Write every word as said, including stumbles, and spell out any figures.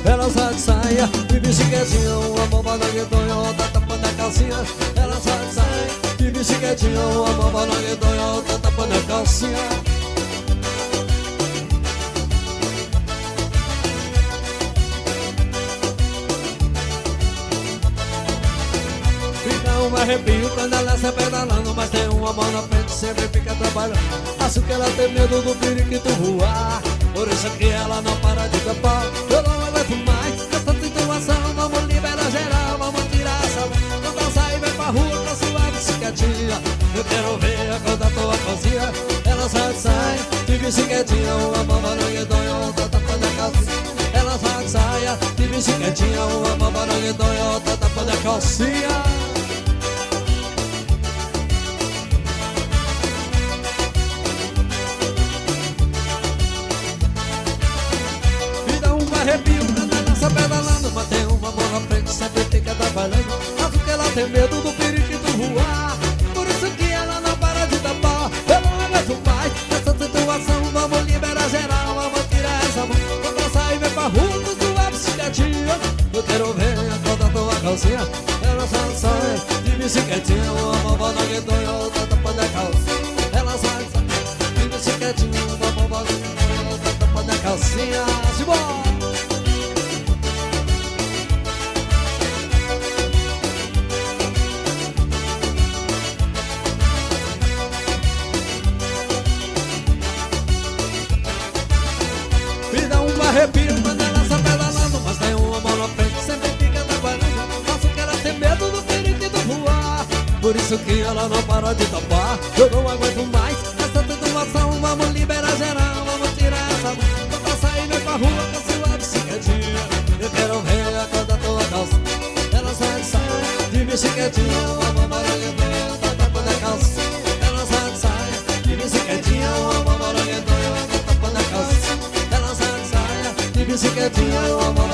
ela sai de saia de bicicletinha, uma bomba na guedonha, outra tapando a calcinha. Ela sai de saia de bicicletinha, uma bomba na guedonha, outra tapando a calcinha. Fica um arrepio quando ela sai pedalando, mas tem uma mão na frente, sempre fica trabalhando. Acho que ela tem medo do periquito voar, por isso que ela não para de tapar. Eu não aguento mais essa situação, vamos liberar geral, vamos tirar essa. Quando sair vem pra rua com sua bicicletinha, eu quero ver a cor da tua cozinha. Ela sai de saia de bicicletinha, uma bomba no guedonha, outra tapando a calcinha. Ela sai de saia de bicicletinha, uma bomba no guedonha, outra tapando a calcinha. Arrepio quando ela está pedalando, mas tem uma mão na frente, sempre fica trabalhando. Acho que ela tem medo do periquito voar, por isso que ela não para de tapar. Eu não aguento mais essa situação, vamos liberar geral, vamos tirar essa mão. Quando ela sai vem pra rua com sua bicicletinha, eu quero ver a cor da tua calcinha. Ela sai de saia de bicicletinha, uma bomba na guedonha, outra tapando a calcinha. Ela sai de bicicletinha, uma bomba na guedonha, outra tapando a calcinha. Simbora! Arrepio quando ela está pedalando, mas tem uma mão na frente, sempre fica trabalhando. Acho que ela tem medo do periquito voar, por isso que ela não para de tapar. Eu não aguento mais essa situação, vamos liberar geral, vamos tirar essa mão. Quando sair vem pra rua com sua bicicletinha, eu quero ver a cor da tua calça. Ela sai de saia de bicicletinha, uma bomba na guedonha, tá tapando a calça. Ela sai de saia de bicicletinha, uma bomba na guedonha, tá tapando a calça. Ela sai de saia de bicicletinha, uma